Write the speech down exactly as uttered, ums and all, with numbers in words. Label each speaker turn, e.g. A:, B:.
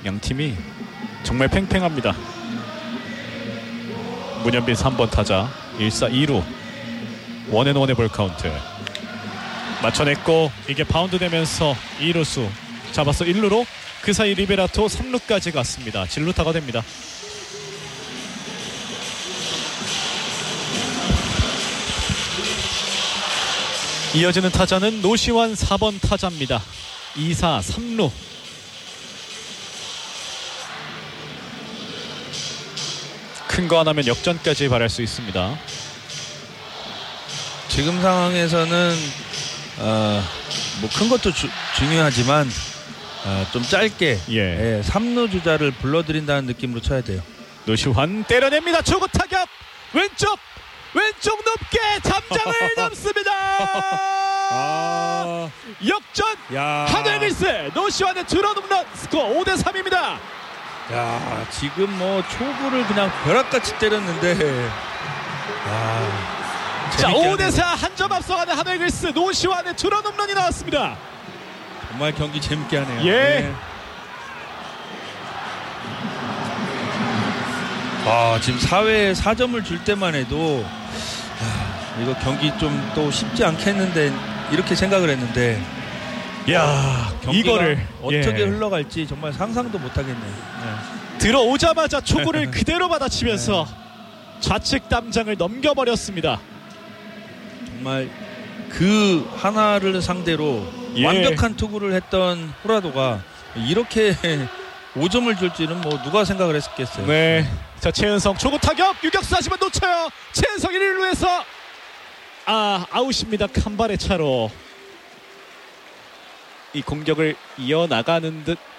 A: 양 팀이 정말 팽팽합니다. 문현빈 삼 번 타자 일 사 이 루 원앤원의 볼 카운트 맞춰냈고 이게 바운드 되면서 이 루수 잡아서 일 루로 그 사이 리베라토 삼 루까지 갔습니다. 진루타가 됩니다. 이어지는 타자는 노시환 사 번 타자입니다. 이 사 삼 루. 큰 거 하나면 역전까지 바랄 수 있습니다.
B: 지금 상황에서는 어, 뭐 큰 것도 주, 중요하지만 어, 좀 짧게
A: 예.
B: 예, 삼 루 주자를 불러들인다는 느낌으로 쳐야 돼요.
A: 노시환 때려냅니다. 초구 타격 왼쪽 왼쪽 높게 담장을 넘습니다.
B: 아...
A: 역전
B: 야...
A: 하늘글쎄 노시환의 투런 홈런 스코어 오 대 삼입니다.
B: 야 지금 뭐 초구를 그냥 벼락같이 때렸는데 아,
A: 자 오 대
B: 하네요.
A: 사 한 점 앞서가는 하늘글쎄 노시환의 투런 홈런이 나왔습니다.
B: 정말 경기 재밌게 하네요.
A: 예.
B: 네. 아 지금 사 회에 사 점을 줄 때만 해도 아, 이거 경기 좀 또 쉽지 않겠는데 이렇게 생각을 했는데
A: 야 이거를
B: 어떻게
A: 예.
B: 흘러갈지 정말 상상도 못하겠네요. 네.
A: 들어오자마자 초구를 그대로 받아치면서 좌측 담장을 넘겨버렸습니다.
B: 정말 그 하나를 상대로
A: 예.
B: 완벽한 투구를 했던 호라도가 이렇게 오 점을 줄지는 뭐 누가 생각을 했겠어요.
A: 네. 자 최은성 초구 타격 유격수 하지만 놓쳐요. 최은성 일 루에서 아 아웃입니다. 한 발의 차로 이 공격을 이어나가는 듯